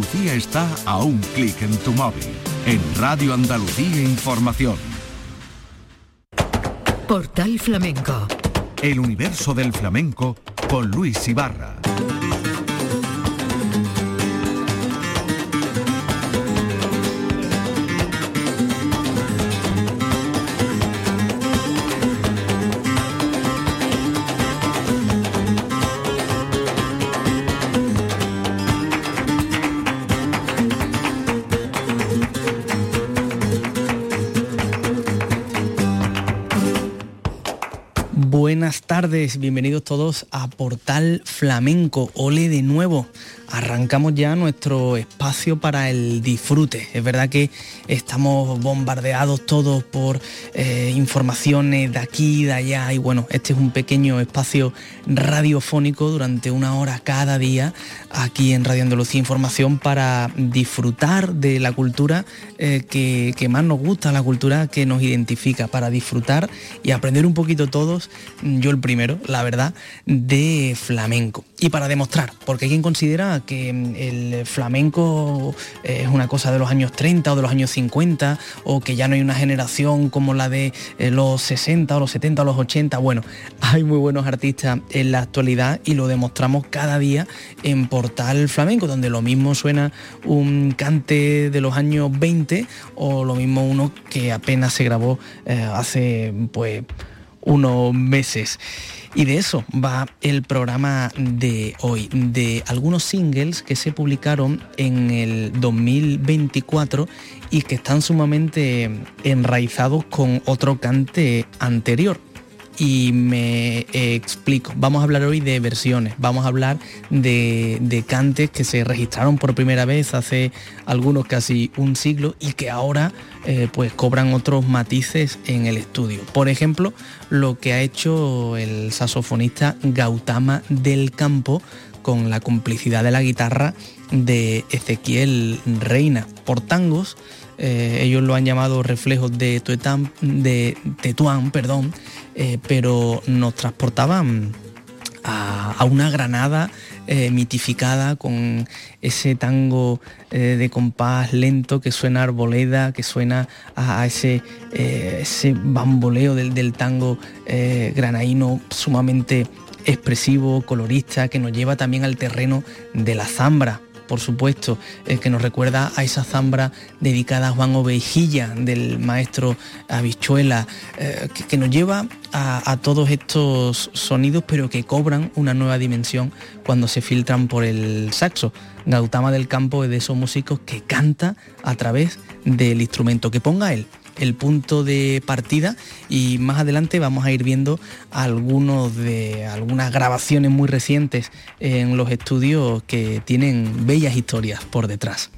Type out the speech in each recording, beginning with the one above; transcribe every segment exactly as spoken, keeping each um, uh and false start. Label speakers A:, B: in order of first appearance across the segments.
A: Andalucía está a un clic en tu móvil. En Radio Andalucía Información.
B: Portal Flamenco.
A: El universo del flamenco con Luis Ibarra.
C: Buenas tardes, bienvenidos todos a Portal Flamenco. Ole de nuevo. Arrancamos ya nuestro espacio para el disfrute. Es verdad que estamos bombardeados todos por eh, informaciones de aquí y de allá, y bueno, este es un pequeño espacio radiofónico durante una hora cada día aquí en Radio Andalucía Información para disfrutar de la cultura eh, que, que más nos gusta, la cultura que nos identifica, para disfrutar y aprender un poquito todos, yo el primero, la verdad, de flamenco. Y para demostrar, porque hay quien considera que el flamenco es una cosa de los años treinta o de los años cincuenta, o que ya no hay una generación como la de los sesenta o los setenta o los ochenta. Bueno, hay muy buenos artistas en la actualidad y lo demostramos cada día en Portal Flamenco, donde lo mismo suena un cante de los años veinte o lo mismo uno que apenas se grabó eh, hace pues unos meses. Y de eso va el programa de hoy, de algunos singles que se publicaron en el dos mil veinticuatro y que están sumamente enraizados con otro cante anterior. Y me eh, explico, vamos a hablar hoy de versiones, vamos a hablar de, de cantes que se registraron por primera vez hace algunos casi un siglo y que ahora eh, pues cobran otros matices en el estudio. Por ejemplo, lo que ha hecho el saxofonista Gautama del Campo con la complicidad de la guitarra de Ezequiel Reina. Por tangos, eh, ellos lo han llamado reflejos de Tetuán, de Tetuán, perdón, eh, pero nos transportaban a, a una Granada eh, mitificada con ese tango eh, de compás lento que suena a arboleda, que suena a, a ese, eh, ese bamboleo del, del tango eh, granaíno sumamente expresivo, colorista, que nos lleva también al terreno de la zambra, por supuesto, eh, que nos recuerda a esa zambra dedicada a Juan Ovejilla, del maestro Habichuela, eh, que, que nos lleva a, a todos estos sonidos, pero que cobran una nueva dimensión cuando se filtran por el saxo. Gautama del Campo es de esos músicos que canta a través del instrumento, que ponga él el punto de partida, y más adelante vamos a ir viendo algunos de algunas grabaciones muy recientes en los estudios que tienen bellas historias por detrás.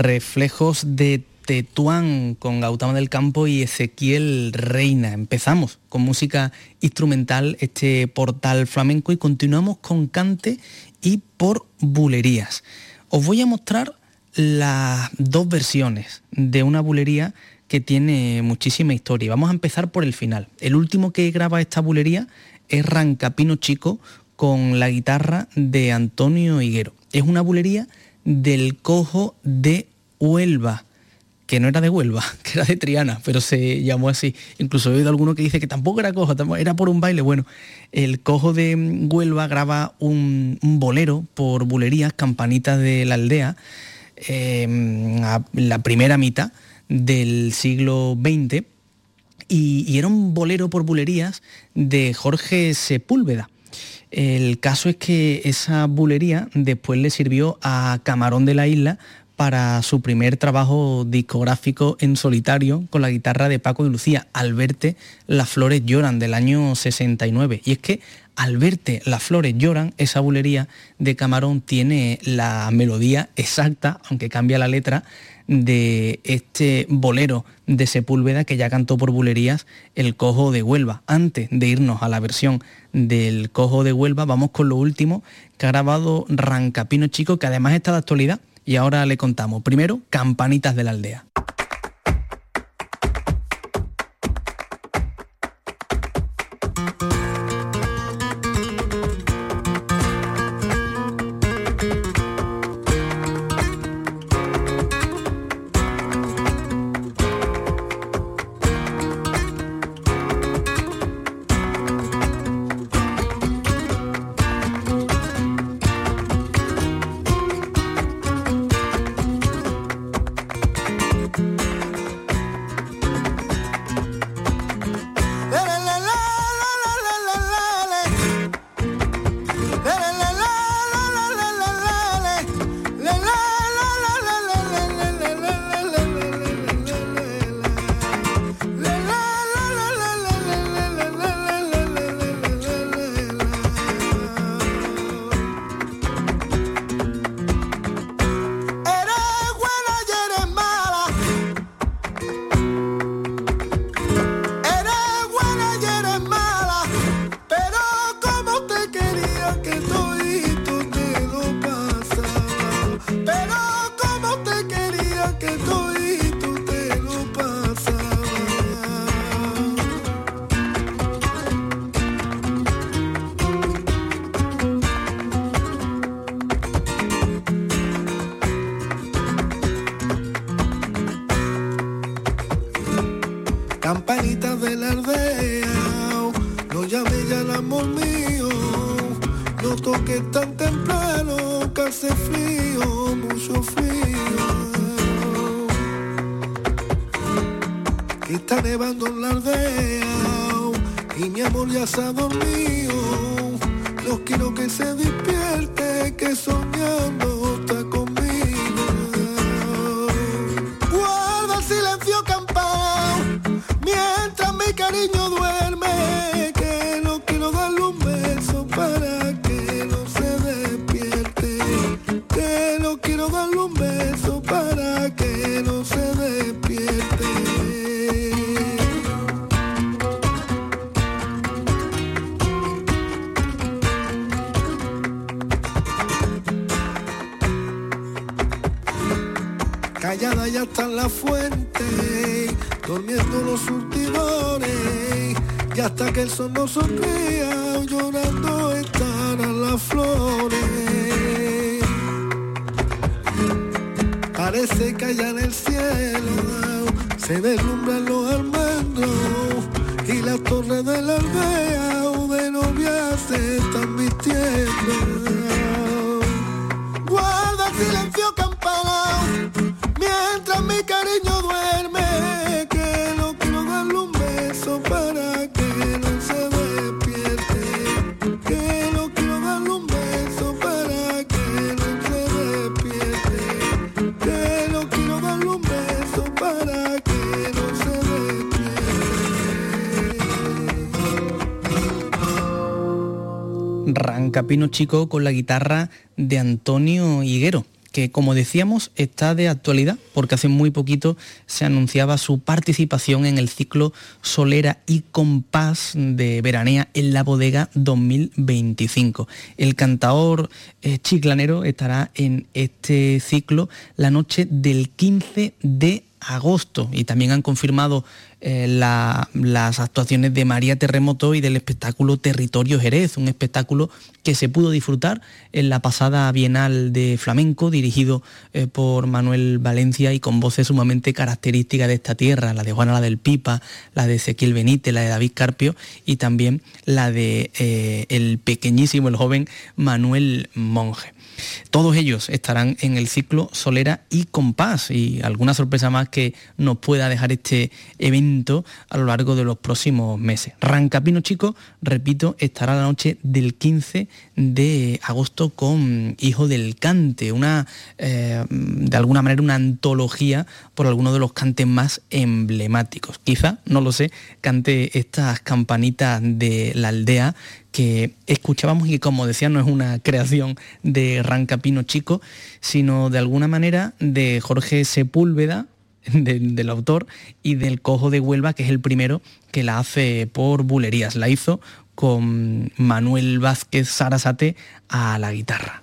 C: Reflejos de Tetuán con Gautama del Campo y Ezequiel Reina. Empezamos con música instrumental este portal flamenco y continuamos con cante y por bulerías. Os voy a mostrar las dos versiones de una bulería que tiene muchísima historia. Vamos a empezar por el final. El último que graba esta bulería es Rancapino Chico con la guitarra de Antonio Higuero. Es una bulería del Cojo de Huelva, que no era de Huelva, que era de Triana, pero se llamó así. Incluso he oído alguno que dice que tampoco era cojo, era por un baile. Bueno, el Cojo de Huelva graba un, un bolero por bulerías, Campanitas de la Aldea, eh, a la primera mitad del siglo veinte, y, y era un bolero por bulerías de Jorge Sepúlveda. El caso es que esa bulería después le sirvió a Camarón de la Isla para su primer trabajo discográfico en solitario con la guitarra de Paco de Lucía, Al verte las flores lloran, del año sesenta y nueve. Y es que Al verte las flores lloran, esa bulería de Camarón tiene la melodía exacta, aunque cambia la letra, de este bolero de Sepúlveda que ya cantó por bulerías el Cojo de Huelva. Antes de irnos a la versión del Cojo de Huelva, vamos con lo último que ha grabado Rancapino Chico, que además está de actualidad. Y ahora le contamos. Primero, Campanitas de la Aldea.
D: Campanitas de la aldea, no llame ya el amor mío, no toques tan temprano, que hace frío, mucho frío. Que está nevando en la aldea y mi amor ya se ha dormido. No quiero que se despierte, que soñando está conmigo. Guarda el silencio campano mientras mi cariño duerme, que no quiero darle un beso para que no se despierte, que no quiero darle un beso para que no se despierte. Callada ya está en la fuente, durmiendo los surtidores, y hasta que el sol no sonría, llorando estarán las flores. Parece que allá en el cielo se deslumbran los almendros y las torres de la aldea de novia se están vistiendo. Guarda silencio campana mientras mi cariño duerme, que no quiero darle un beso para que no se despierte, que no quiero darle un beso para que no se despierte, que no quiero darle un beso para que no se despierte.
C: Rancapino Chico con la guitarra de Antonio Higuero. que, como decíamos, está de actualidad, porque hace muy poquito se anunciaba su participación en el ciclo Solera y Compás de Veranea en la Bodega dos mil veinticinco. El cantaor eh, chiclanero estará en este ciclo la noche del quince de agosto, y también han confirmado eh, la, las actuaciones de María Terremoto y del espectáculo Territorio Jerez, un espectáculo que se pudo disfrutar en la pasada Bienal de Flamenco, dirigido eh, por Manuel Valencia y con voces sumamente características de esta tierra, la de Juana la del Pipa, la de Ezequiel Benítez, la de David Carpio y también la de eh, el pequeñísimo, el joven Manuel Monge. Todos ellos estarán en el ciclo Solera y Compás, y alguna sorpresa más que nos pueda dejar este evento a lo largo de los próximos meses. Rancapino Chico, repito, estará la noche del quince de agosto con Hijo del Cante, una eh, de alguna manera una antología por algunos de los cantes más emblemáticos. Quizá, no lo sé, cante estas campanitas de la aldea que escuchábamos y que, como decía, no es una creación de Rancapino Chico, sino de alguna manera de Jorge Sepúlveda, de, del autor, y del Cojo de Huelva, que es el primero que la hace por bulerías. La hizo con Manuel Vázquez Sarasate a la guitarra.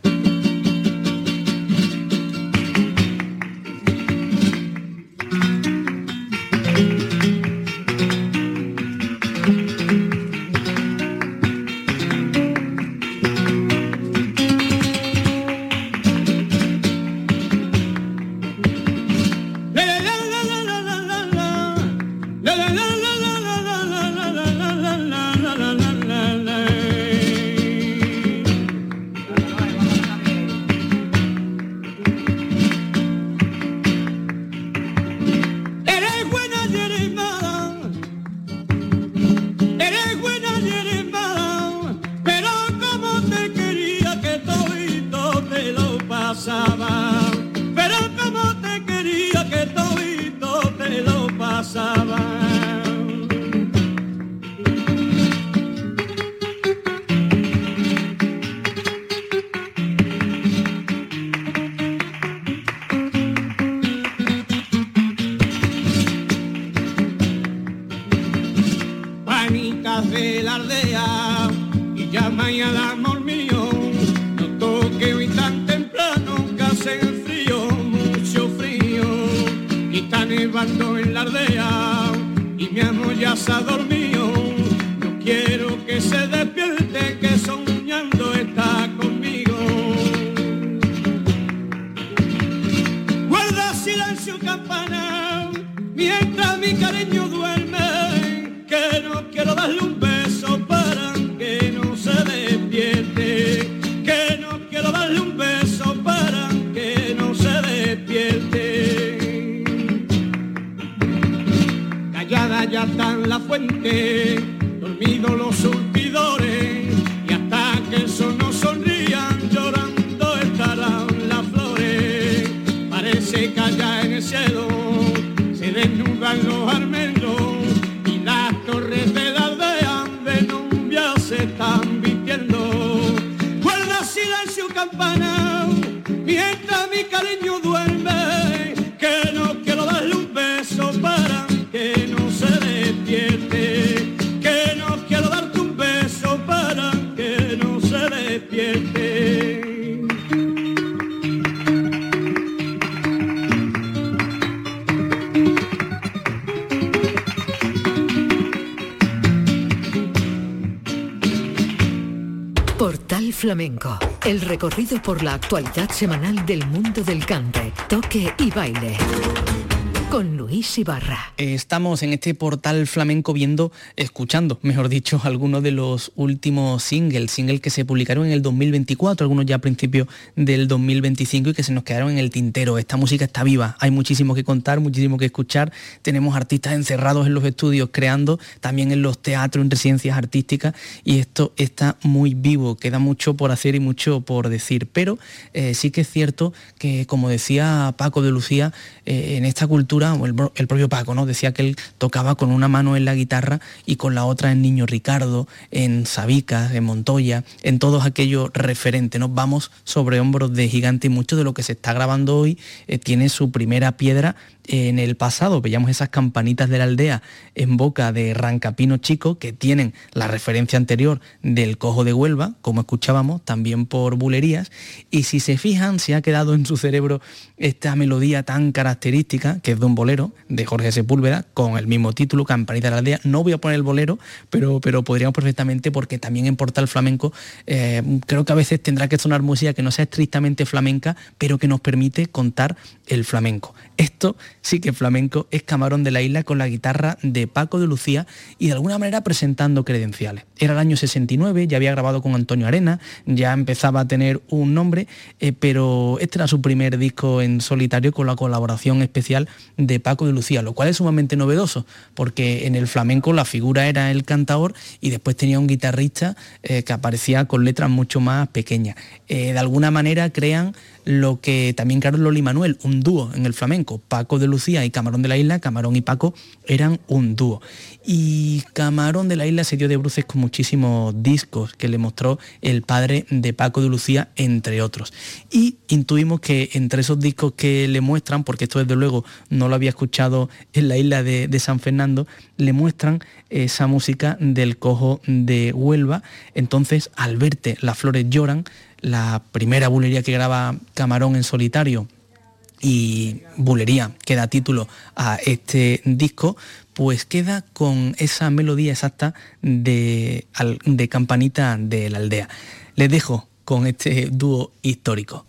B: Portal Flamenco, el recorrido por la actualidad semanal del mundo del cante, toque y baile. Con Luis Ibarra.
C: Estamos en este Portal Flamenco viendo, escuchando, mejor dicho, algunos de los últimos singles, singles que se publicaron en el dos mil veinticuatro, algunos ya a principios del dos mil veinticinco y que se nos quedaron en el tintero. Esta música está viva, hay muchísimo que contar, muchísimo que escuchar. Tenemos artistas encerrados en los estudios creando, también en los teatros, en residencias artísticas, y esto está muy vivo, queda mucho por hacer y mucho por decir. Pero eh, sí que es cierto que, como decía Paco de Lucía, eh, en esta cultura partitura, o el, el propio Paco, ¿no? Decía que él tocaba con una mano en la guitarra y con la otra en Niño Ricardo, en Sabicas, en Montoya, en todos aquellos referentes, ¿no? Vamos sobre hombros de gigante, y mucho de lo que se está grabando hoy eh, tiene su primera piedra en el pasado. Veíamos esas campanitas de la aldea en boca de Rancapino Chico, que tienen la referencia anterior del Cojo de Huelva, como escuchábamos, también por bulerías, y si se fijan, se ha quedado en su cerebro esta melodía tan característica, que es de un bolero, de Jorge Sepúlveda, con el mismo título, Campanita de la aldea. No voy a poner el bolero, pero, pero podríamos perfectamente, porque también en Portal Flamenco eh, creo que a veces tendrá que sonar música que no sea estrictamente flamenca, pero que nos permite contar el flamenco. Esto sí que flamenco, es Camarón de la Isla con la guitarra de Paco de Lucía y de alguna manera presentando credenciales. Era el año sesenta y nueve, ya había grabado con Antonio Arena, ya empezaba a tener un nombre, eh, pero este era su primer disco en solitario con la colaboración especial de Paco de Lucía, lo cual es sumamente novedoso, porque en el flamenco la figura era el cantador y después tenía un guitarrista eh, que aparecía con letras mucho más pequeñas. Eh, de alguna manera crean lo que también crearon Loli y Manuel, un dúo en el flamenco. Paco de Lucía y Camarón de la Isla, Camarón y Paco eran un dúo. Y Camarón de la Isla se dio de bruces con muchísimos discos que le mostró el padre de Paco de Lucía, entre otros. Y intuimos que entre esos discos que le muestran, porque esto desde luego no lo había escuchado en la isla de, de San Fernando, le muestran esa música del Cojo de Huelva. Entonces, al verte Las flores lloran, la primera bulería que graba Camarón en solitario y bulería que da título a este disco, pues queda con esa melodía exacta de, de Campanita de la aldea. Les dejo con este dúo histórico.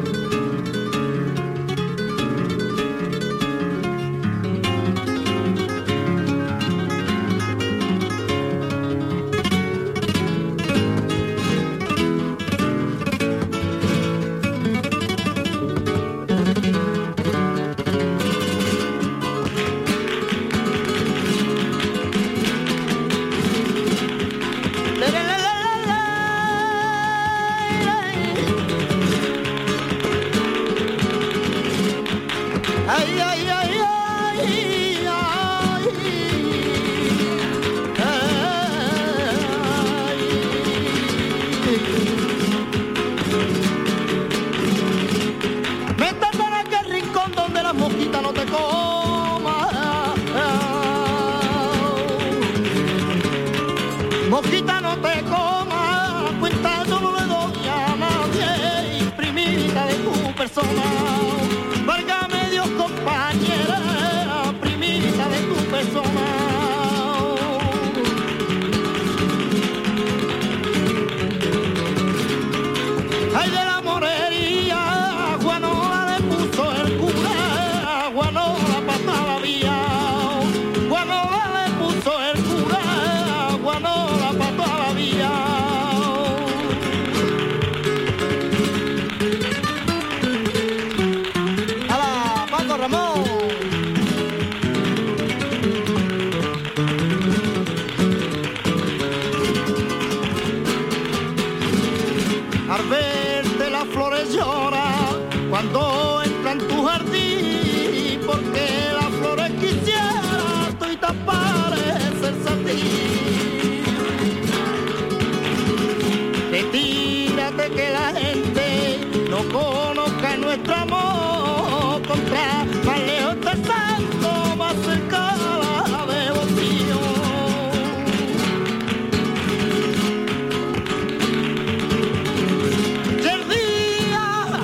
D: Mosquita no te coma, cuenta yo no le doy a nadie, primita de tu persona, válgame Dios compañera, primita de tu persona. Ay de la morería, Juanola le puso el cura, Juanola pasaba la vía, Juanola le puso el cura, Juanola pasaba la vía. ¡Hala, Paco Ramón! Al verte las flores llora cuando entra en tu jardín, porque las flores quisiera tú y te parecerse a ti. Retírate que la gente no conozca nuestro amor, contra más lejos del santo, más cerca la devoción. Y el día,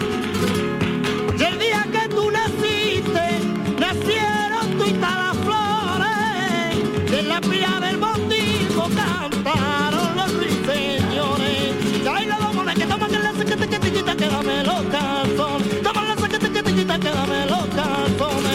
D: y el día que tú naciste, nacieron tú y todas las flores, en la pila del bautismo cantaron los ruiseñores. Y ahí la vamos que toma que la saquete que te quita, que dame los calzones, toma la saquete que te quita, que dame los calzones.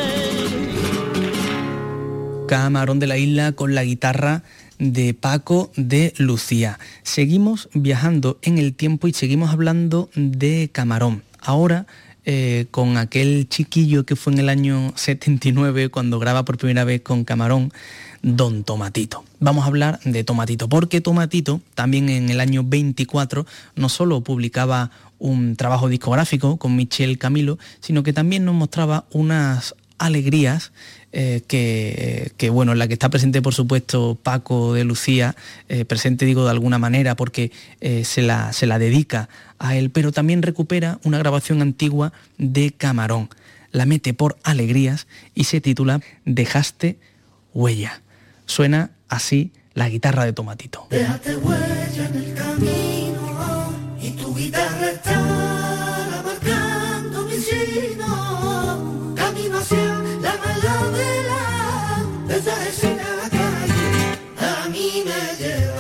C: Camarón de la Isla con la guitarra de Paco de Lucía. Seguimos viajando en el tiempo y seguimos hablando de Camarón. Ahora eh, con aquel chiquillo que fue en el año setenta y nueve cuando graba por primera vez con Camarón, Don Tomatito. Vamos a hablar de Tomatito, porque Tomatito también en el año veinticuatro no solo publicaba un trabajo discográfico con Michel Camilo, sino que también nos mostraba unas Alegrías, eh, que, que bueno, en la que está presente por supuesto Paco de Lucía, eh, presente digo de alguna manera porque eh, se, la, se la dedica a él, pero también recupera una grabación antigua de Camarón, la mete por Alegrías y se titula Dejaste huella. Suena así la guitarra de Tomatito.
D: Dejaste huella en el camino y tu guitarra está marcando mi sino. Camino hacia la malavera, desde la esquina a la calle, a mí me lleva.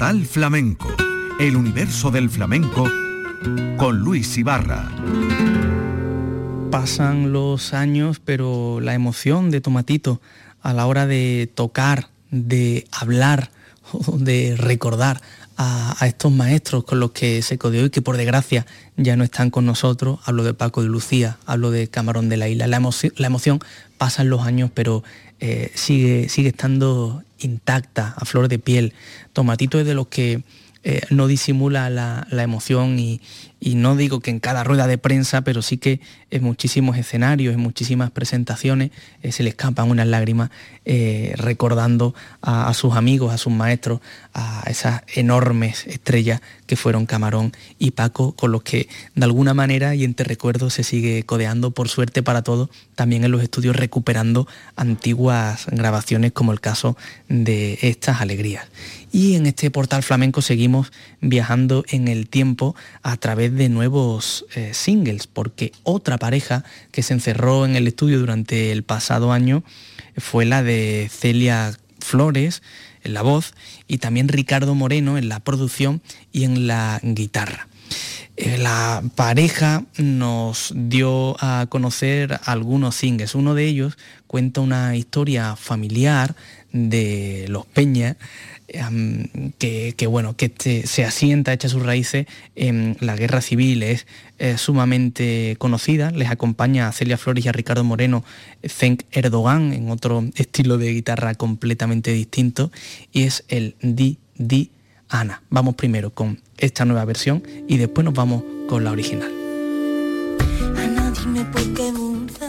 A: Portal Flamenco, el universo del flamenco con Luis Ibarra.
C: Pasan los años, pero la emoción de Tomatito a la hora de tocar, de hablar, de recordar a, a estos maestros con los que se codeó y que por desgracia ya no están con nosotros. Hablo de Paco de Lucía, hablo de Camarón de la Isla. La emoción, la emoción pasan los años, pero eh, sigue, sigue estando intacta, a flor de piel. Tomatito es de los que eh, no disimula la, la emoción y, y no digo que en cada rueda de prensa, pero sí que en muchísimos escenarios, en muchísimas presentaciones eh, se le escapan unas lágrimas eh, recordando a, a sus amigos, a sus maestros, a esas enormes estrellas que fueron Camarón y Paco, con los que de alguna manera y entre recuerdos se sigue codeando, por suerte para todos, también en los estudios recuperando antiguas grabaciones como el caso de Estas Alegrías. Y en este Portal Flamenco seguimos viajando en el tiempo a través de nuevos eh, singles, porque otra pareja que se encerró en el estudio durante el pasado año fue la de Celia Flores en la voz y también Ricardo Moreno en la producción y en la guitarra. Eh, la pareja nos dio a conocer algunos singles. Uno de ellos cuenta una historia familiar de los Peña, Que, que bueno, que te, se asienta, echa sus raíces en la guerra civil, es eh, sumamente conocida. Les acompaña a Celia Flores y a Ricardo Moreno Cenk Erdogan en otro estilo de guitarra completamente distinto, y es el Di Di Ana. Vamos primero con esta nueva versión y después nos vamos con la original.
E: Ana, dime por qué burda.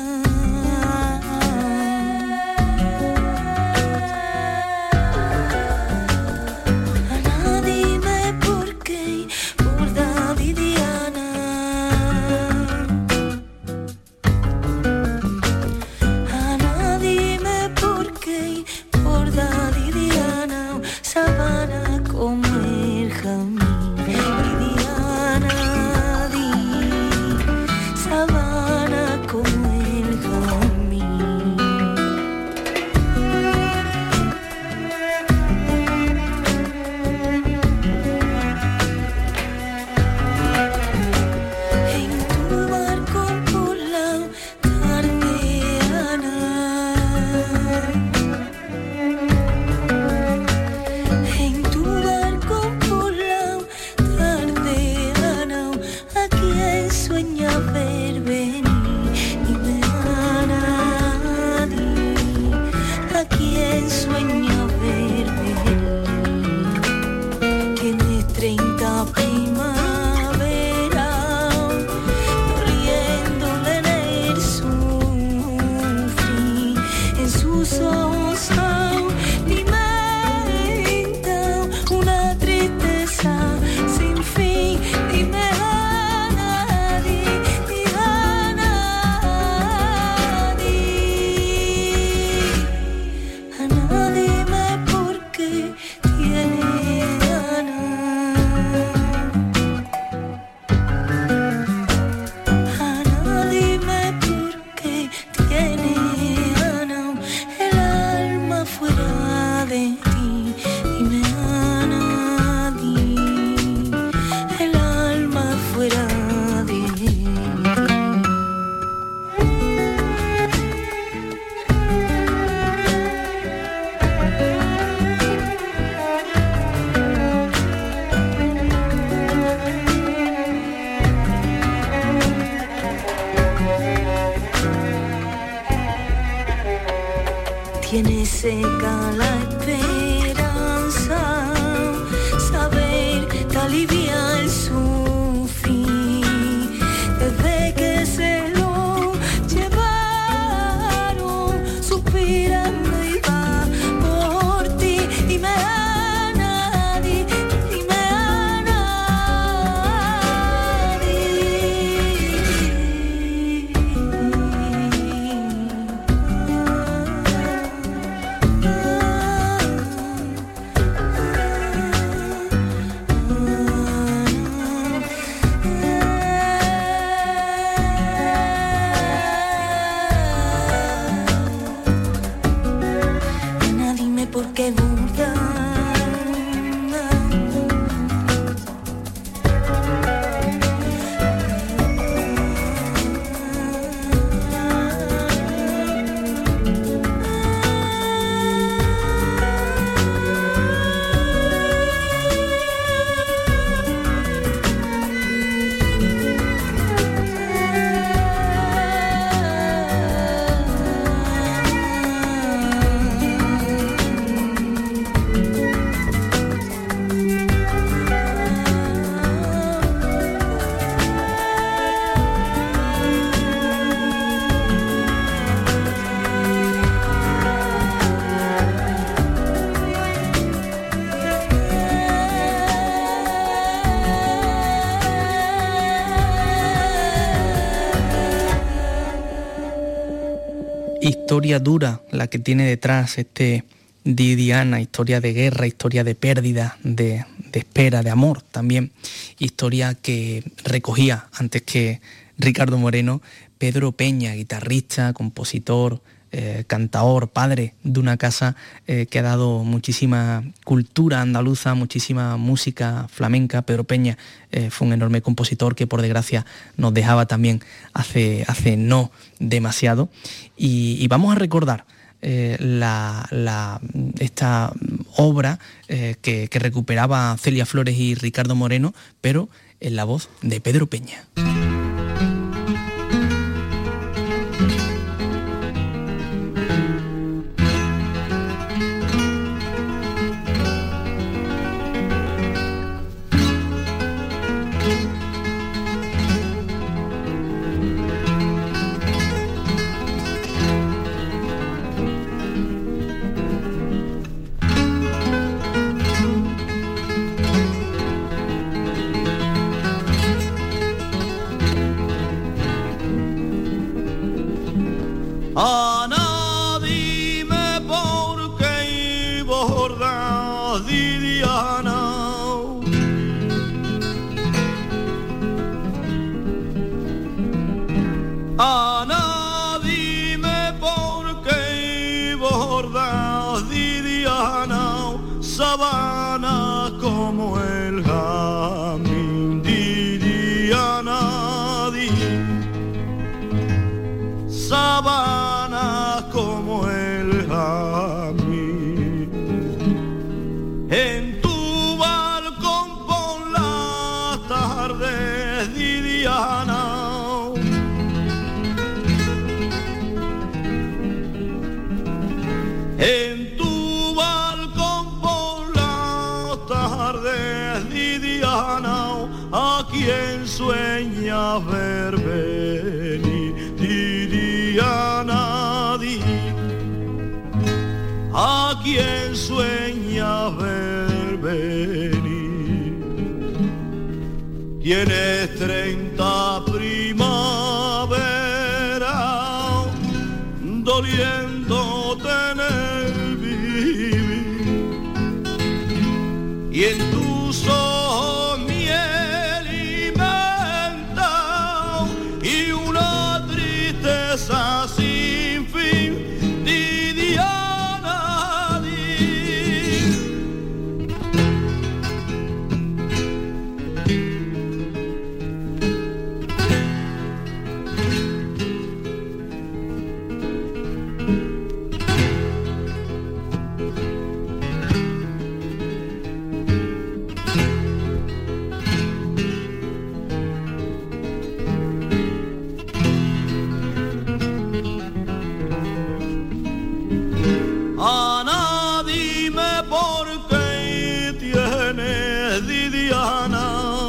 F: Tiene seca la esperanza, saber que alivia el sufrir, desde que se lo llevaron, suspirando y va por ti, y me a nadie, y me a nadie.
C: historia dura la que tiene detrás este Didiana, historia de guerra, historia de pérdida, de, de espera, de amor también, historia que recogía antes que Ricardo Moreno, Pedro Peña, guitarrista, compositor, eh, cantaor, padre de una casa eh, que ha dado muchísima cultura andaluza, muchísima música flamenca. Pedro Peña eh, fue un enorme compositor que por desgracia nos dejaba también hace, hace no demasiado. Y, y vamos a recordar Eh, la, la, esta obra eh, que, que recuperaba Celia Flores y Ricardo Moreno, pero en la voz de Pedro Peña.
D: Ana, dime por qué bordas, Didiana. Ana, dime por qué bordas, Didiana, sabana como el jamín, Didiana, di. Sabana como el jamín, en tu balcón por la tarde, Didiana, en tu balcón por la tarde, Didiana, a quien sueña ver venir, Didiana, di, a quien sueña ver venir. Tienes treinta primavera doliéndote en el vivir, y en tus ojos miel y menta y una tristeza sin fin, Didiana, di. Ana, dime por qué tienes, Didiana,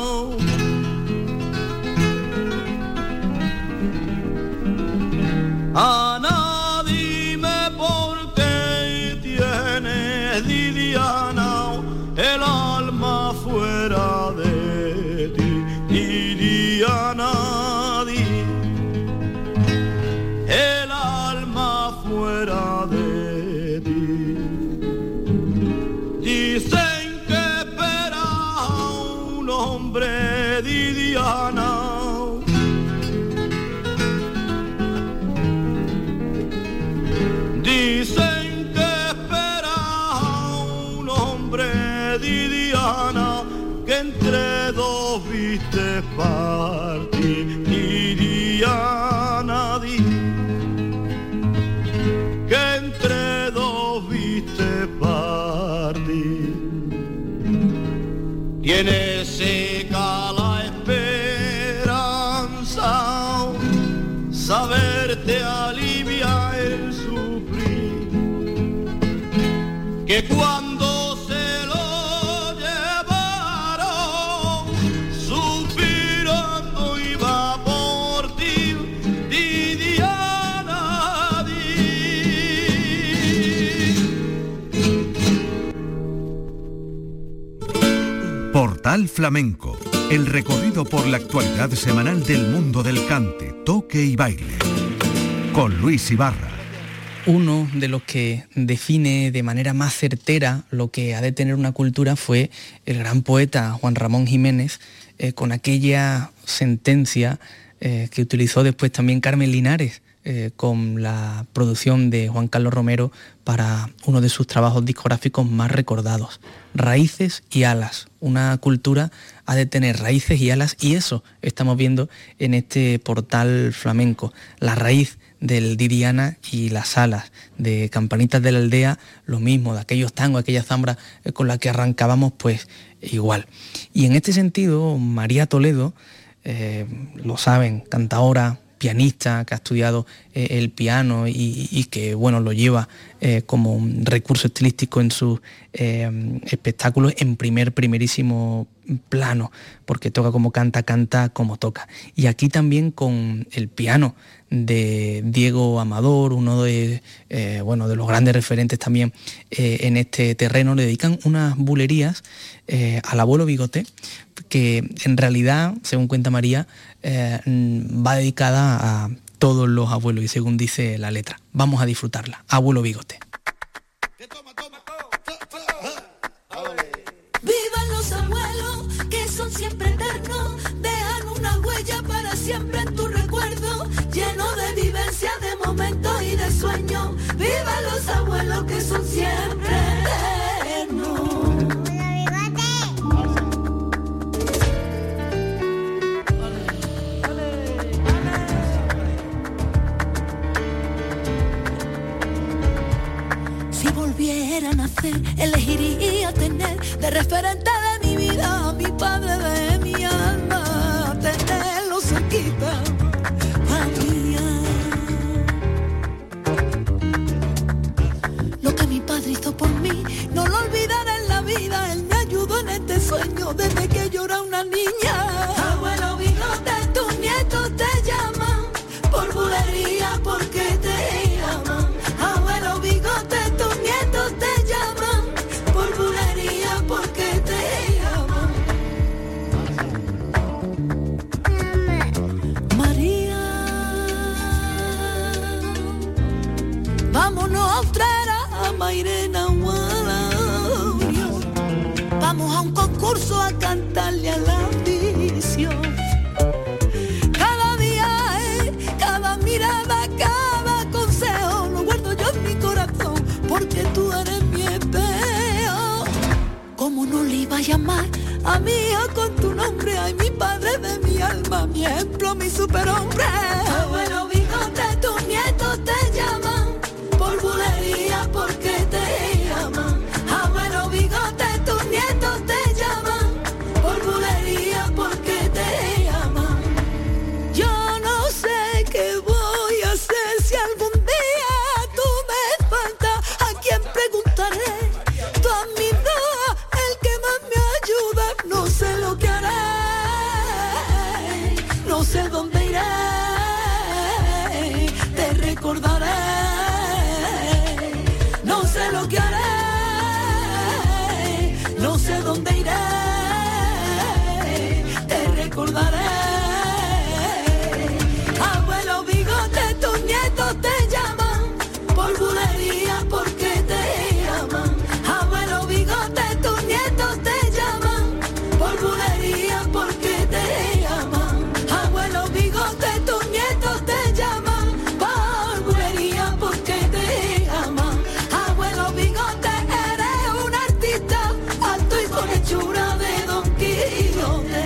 D: Ana, dime por qué tienes, Didiana, el alma fuera de ti, Didiana, di, el alma fuera de ti. Dicen que espera un hombre, Didiana, dicen que espera un hombre, Didiana, que entre dos viste partir, Didiana, di, que entre dos viste partir. Tiene seca la esperanza, saberte alivia el sufrir, que cuando se lo llevaron, suspirando iba por ti, Didiana, di.
A: Portal Flamenco, el recorrido por la actualidad semanal del mundo del cante, toque y baile. Con Luis Ibarra.
C: Uno de los que define de manera más certera lo que ha de tener una cultura fue el gran poeta Juan Ramón Jiménez, eh, con aquella sentencia eh, que utilizó después también Carmen Linares, eh, con la producción de Juan Carlos Romero para uno de sus trabajos discográficos más recordados. Raíces y alas. Una cultura ha de tener raíces y alas, y eso estamos viendo en este portal flamenco. La raíz del Diriana y las alas de Campanitas de la Aldea, lo mismo, de aquellos tangos, aquella zambra con la que arrancábamos, pues igual. Y en este sentido, María Toledo, eh, lo saben, cantaora, pianista, que ha estudiado eh, el piano y, y que, bueno, lo lleva eh, como un recurso estilístico en sus eh, espectáculos en primer, primerísimo plano, porque toca como canta, canta como toca. Y aquí también con el piano de Diego Amador, uno de, eh, bueno, de los grandes referentes también eh, en este terreno, le dedican unas bulerías eh, al abuelo Bigote, que en realidad, según cuenta María, eh, va dedicada a todos los abuelos, y según dice la letra. Vamos a disfrutarla. Abuelo Bigote.
F: Vivan los abuelos, que son siempre eternos, dejan una huella para siempre en tu recuerdo, lleno de vivencias, de momentos y de sueños. Vivan los abuelos, que son siempre eternos. Si volviera a nacer, elegiría tener de referente de mi vida a mi padre de mi alma, tenerlo cerquita a mí. Lo que mi padre hizo por mí, no lo olvidaré en la vida. Él me ayudó en este sueño desde que yo era una niña. Abuelo Bigote, tus nietos te llaman por bulería, porque te aman. Abuelo Bigote, tus nietos te llaman por bulería, porque te aman. María, vámonos a traer a Mairena Guadario. Vamos a un concurso a cantarle a la visión. Cada día, eh, cada mirada, cada consejo lo guardo yo en mi corazón, porque tú eres mi espejo. ¿Cómo no le iba a llamar a mi hijo con tu nombre? Ay, mi padre de mi alma, mi ejemplo, mi superhombre. Abuelo Bigote, tus nietos te llaman por bulería, porque te aman. Abuelo Bigote, tus nietos te llaman por bulería, porque te aman. Yo no sé qué voy a hacer si algún día tú me faltas. ¿A quién preguntaré? Tú a mí no, el que más me ayuda. No sé lo que haré, no sé dónde iré, te recordaré. No sé lo que haré, no sé dónde iré, te recordaré. Abuelo Bigote, tus nietos te llaman por bulería, porque te aman. Abuelo Bigote, tus nietos te llaman por bulería, porque te aman. Abuelo Bigote, tus nietos te llaman por bulería, porque te aman. Abuelo Bigote, eres un artista alto y con hechura de Don Quijote.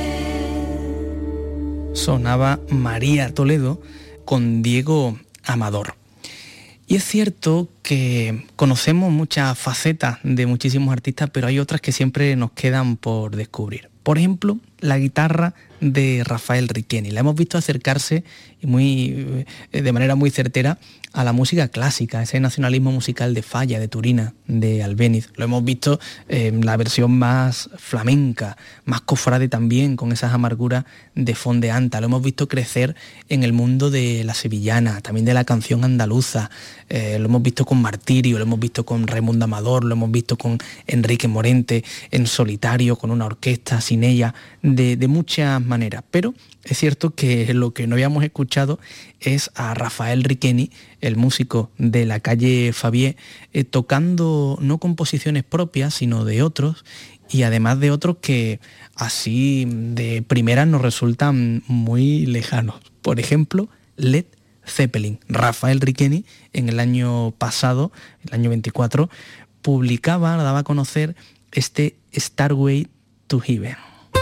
C: Sonaba María Toledo con Diego Amador. Y es cierto que conocemos muchas facetas de muchísimos artistas, pero hay otras que siempre nos quedan por descubrir. Por ejemplo, la guitarra de Rafael Riqueni. La hemos visto acercarse muy, de manera muy certera a la música clásica, ese nacionalismo musical de Falla, de Turina, de Albéniz. Lo hemos visto en la versión más flamenca, más cofrade también, con esas amarguras de fondeanta. Lo hemos visto crecer en el mundo de la sevillana, también de la canción andaluza. Eh, lo hemos visto con Martirio, lo hemos visto con Raimundo Amador, lo hemos visto con Enrique Morente, en solitario, con una orquesta, sin ella, de, de muchas maneras. Pero Es cierto que lo que no habíamos escuchado es a Rafael Riqueni, el músico de la calle Fabié, eh, tocando no composiciones propias, sino de otros, y además de otros que así de primeras nos resultan muy lejanos. Por ejemplo, Led Zeppelin. Rafael Riqueni en el año pasado, el año veinticuatro, publicaba, daba a conocer este Starway to Heaven.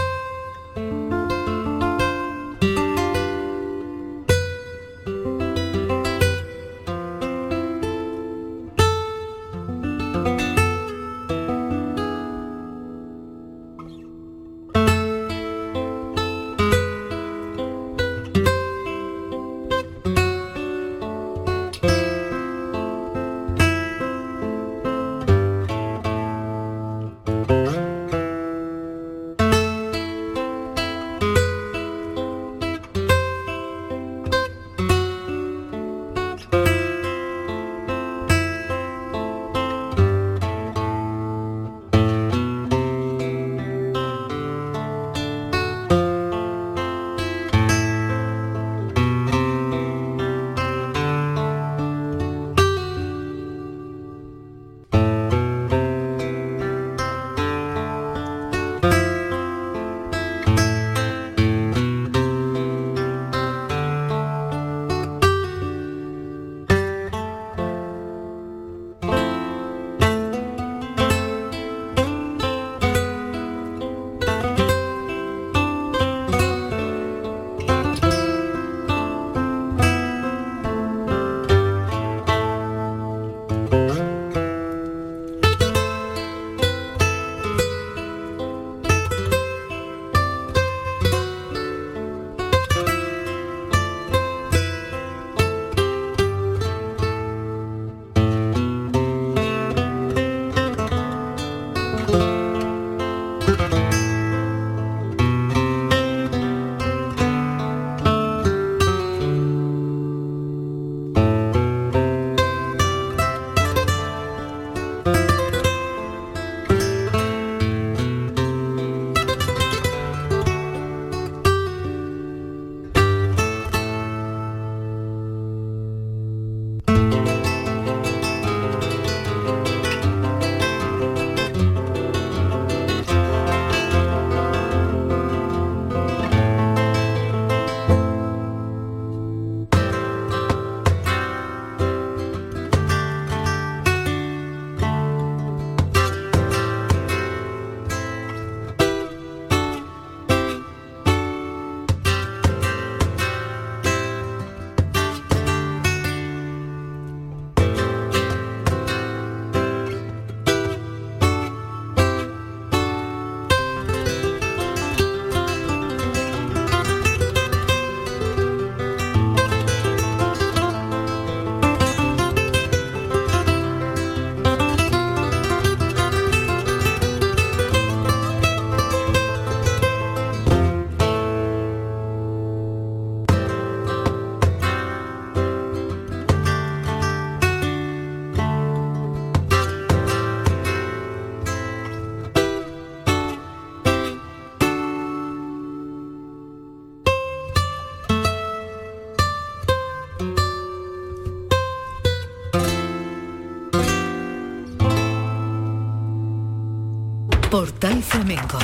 B: Portal Flamenco.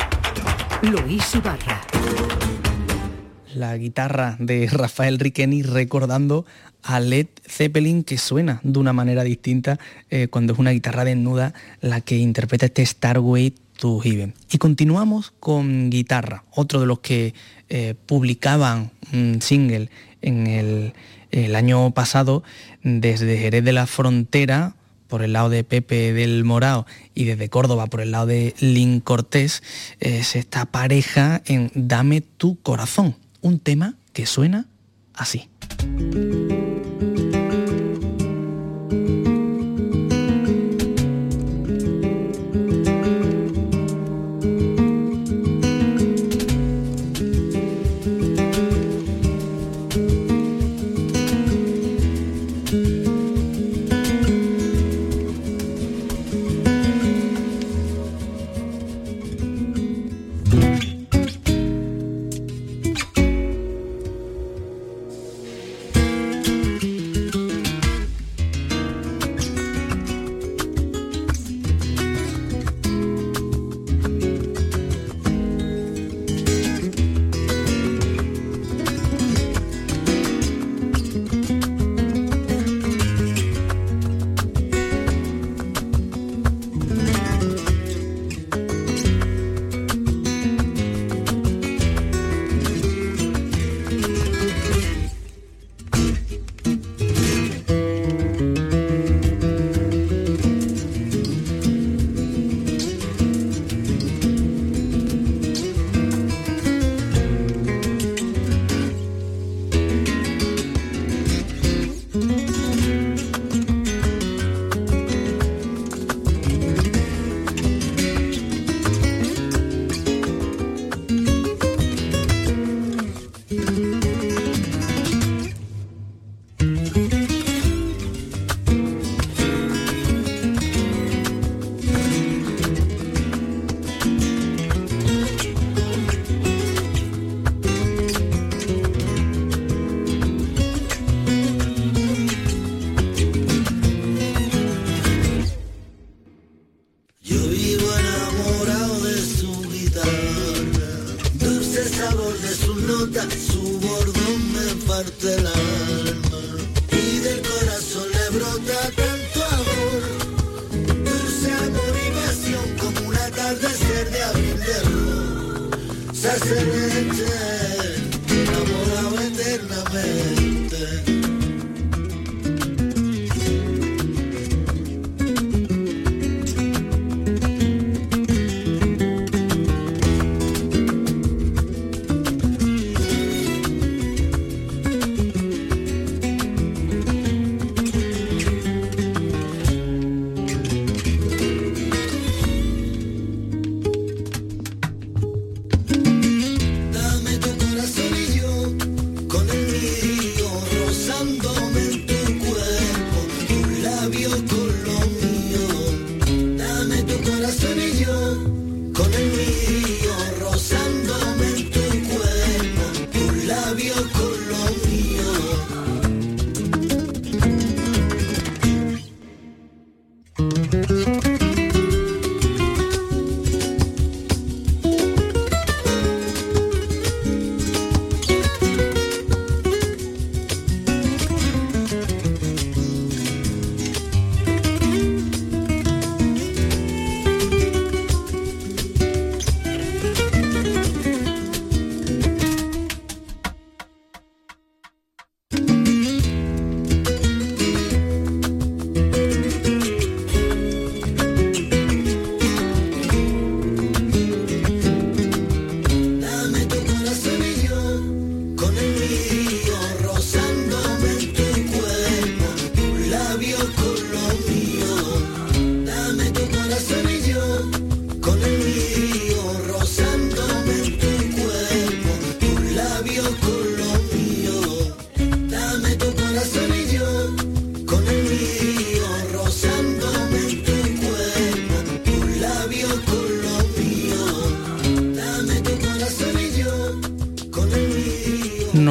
B: Luis Ibarra.
C: La guitarra de Rafael Riqueni recordando a Led Zeppelin, que suena de una manera distinta eh, cuando es una guitarra desnuda la que interpreta este Starway to Heaven. Y continuamos con guitarra, otro de los que eh, publicaban un single en el, el año pasado desde Jerez de la Frontera, por el lado de Pepe del Morao, y desde Córdoba por el lado de Lin Cortés, es esta pareja en Dame tu corazón, un tema que suena así.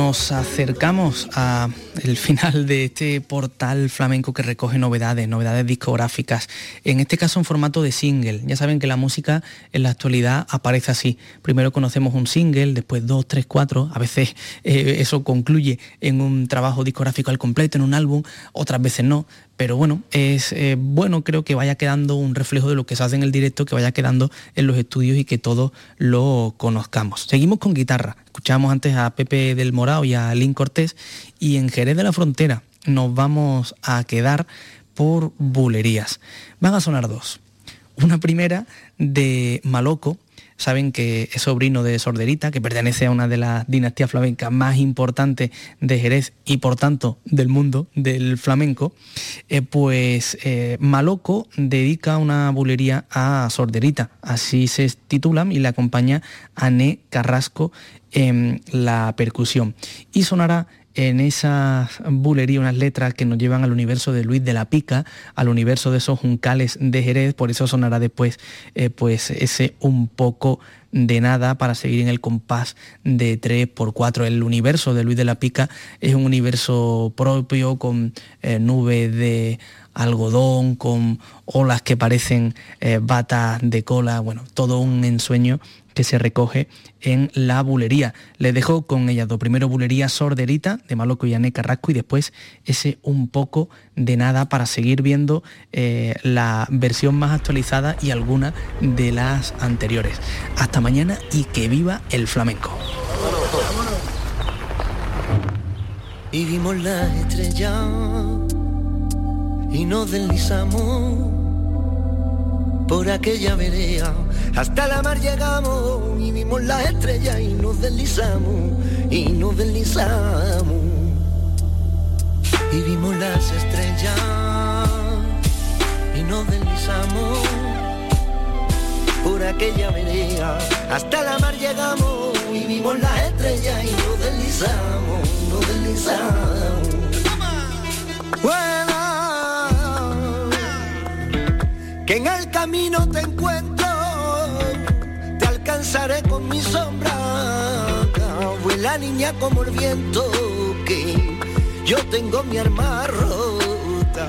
C: Nos acercamos a el final de este portal flamenco que recoge novedades, novedades discográficas, en este caso en formato de single. Ya saben que la música en la actualidad aparece así. Primero conocemos un single, después dos, tres, cuatro, a veces eh, eso concluye en un trabajo discográfico al completo, en un álbum, otras veces no. Pero bueno, es eh, bueno, creo que vaya quedando un reflejo de lo que se hace en el directo, que vaya quedando en los estudios y que todos lo conozcamos. Seguimos con guitarra. Escuchamos antes a Pepe del Morao y a Lin Cortés, y en Jerez de la Frontera nos vamos a quedar por bulerías. Van a sonar dos. Una primera de Maloco. Saben que es sobrino de Sorderita, que pertenece a una de las dinastías flamencas más importantes de Jerez y por tanto del mundo del flamenco. Eh, pues eh, Maloco dedica una bulería a Sorderita, así se titula, y le acompaña Ané Carrasco en la percusión. Y sonará en esa bulería unas letras que nos llevan al universo de Luis de la Pica, al universo de esos juncales de Jerez. Por eso sonará después eh, pues ese un poco de nada, para seguir en el compás de tres por cuatro. El universo de Luis de la Pica es un universo propio, con eh, nubes de algodón, con olas que parecen eh, batas de cola, bueno, todo un ensueño que se recoge en la bulería. Les dejo con ellas dos. Primero bulería Sorderita de Maloco y Ané Carrasco, y después ese un poco de nada, para seguir viendo eh, la versión más actualizada y alguna de las anteriores. Hasta mañana y que viva el flamenco.
G: Y vimos la estrella y nos deslizamos por aquella vereda, hasta la mar llegamos y vimos las estrellas y nos deslizamos, y nos deslizamos. Y vimos las estrellas y nos deslizamos por aquella vereda, hasta la mar llegamos y vimos las estrellas y nos deslizamos, nos deslizamos. Bueno, que en el camino te encuentro, te alcanzaré con mi sombra. Vuela niña como el viento, que yo tengo mi arma rota.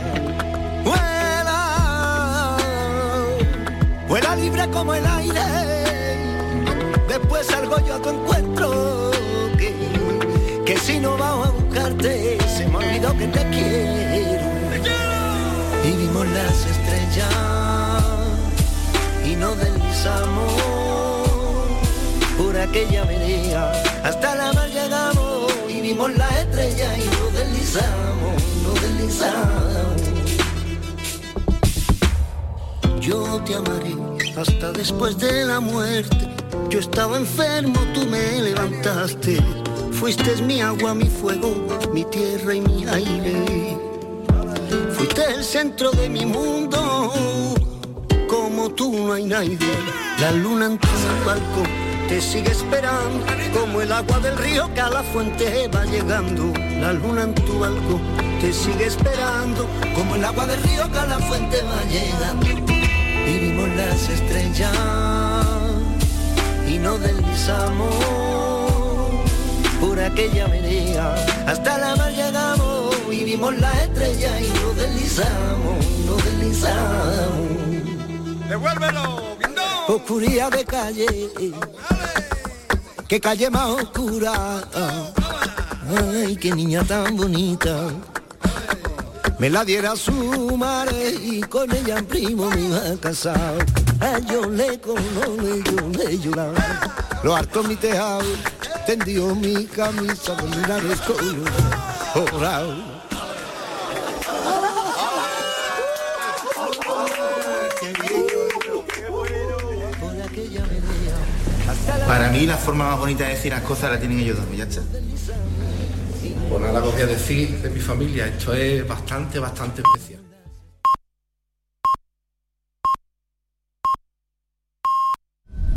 G: Vuela, vuela libre como el aire, después salgo yo a tu encuentro. Que, que si no vamos a buscarte, se me olvidó que te quiero. Y vimos las estrellas y nos deslizamos por aquella vereda, hasta la mar llegamos y vimos las estrellas y nos deslizamos, nos deslizamos. Yo te amaré hasta después de la muerte. Yo estaba enfermo, tú me levantaste. Fuiste mi agua, mi fuego, mi tierra y mi aire. Fuiste el centro de mi mundo, como tú no hay nadie. La luna en tu balcón te sigue esperando, como el agua del río que a la fuente va llegando. La luna en tu balcón te sigue esperando, como el agua del río que a la fuente va llegando. Y vimos las estrellas y nos deslizamos por aquella vereda, hasta la mar llegamos y vimos las estrellas y nos deslizamos, nos deslizamos.
H: ¡Devuélvelo! ¡Viendo!
G: Oscuridad de calle, qué calle más oscura. Ay, qué niña tan bonita. Me la diera su madre y con ella primo me iba a casar. A yo le colone, yo le lloraba. Lo harto mi tejado, tendió mi camisa con lunares colorados.
I: Para mí la forma más bonita de decir las cosas la tienen ellos dos, ya está.
J: Pues nada, os voy a decir de mi familia, esto es bastante, bastante especial.